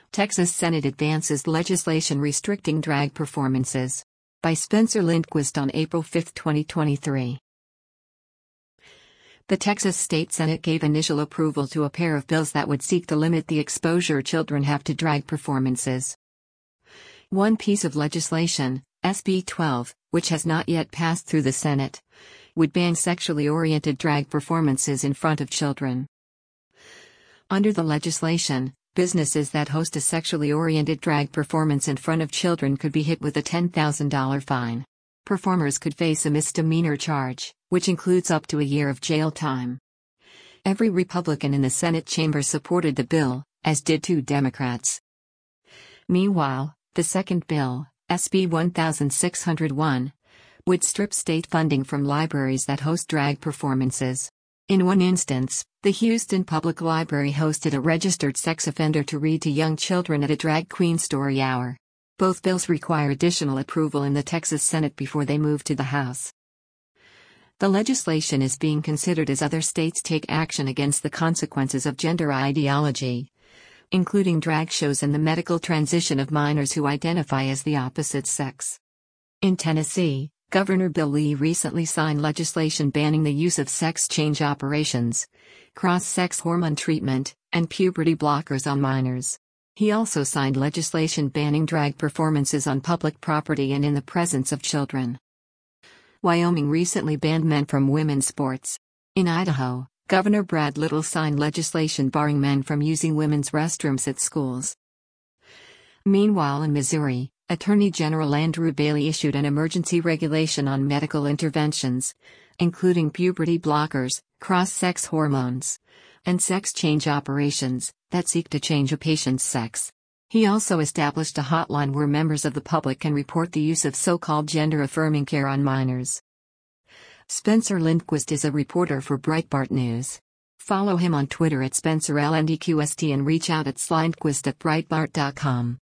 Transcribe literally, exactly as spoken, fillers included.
Texas Senate advances legislation restricting drag performances. By Spencer Lindquist on April fifth, twenty twenty-three. The Texas State Senate gave initial approval to a pair of bills that would seek to limit the exposure children have to drag performances. One piece of legislation, S B twelve, which has not yet passed through the Senate, would ban sexually oriented drag performances in front of children. Under the legislation, businesses that host a sexually oriented drag performance in front of children could be hit with a ten thousand dollars fine. Performers could face a misdemeanor charge, which includes up to a year of jail time. Every Republican in the Senate chamber supported the bill, as did two Democrats. Meanwhile, the second bill, S B sixteen oh one, would strip state funding from libraries that host drag performances. In one instance, the Houston Public Library hosted a registered sex offender to read to young children at a drag queen story hour. Both bills require additional approval in the Texas Senate before they move to the House. The legislation is being considered as other states take action against the consequences of gender ideology, including drag shows and the medical transition of minors who identify as the opposite sex. In Tennessee, Governor Bill Lee recently signed legislation banning the use of sex change operations, cross-sex hormone treatment, and puberty blockers on minors. He also signed legislation banning drag performances on public property and in the presence of children. Wyoming recently banned men from women's sports. In Idaho, Governor Brad Little signed legislation barring men from using women's restrooms at schools. Meanwhile, in Missouri, Attorney General Andrew Bailey issued an emergency regulation on medical interventions, including puberty blockers, cross-sex hormones, and sex change operations that seek to change a patient's sex. He also established a hotline where members of the public can report the use of so-called gender-affirming care on minors. Spencer Lindquist is a reporter for Breitbart News. Follow him on Twitter at Spencer L N D Q S T and reach out at slindquist at breitbart dot com.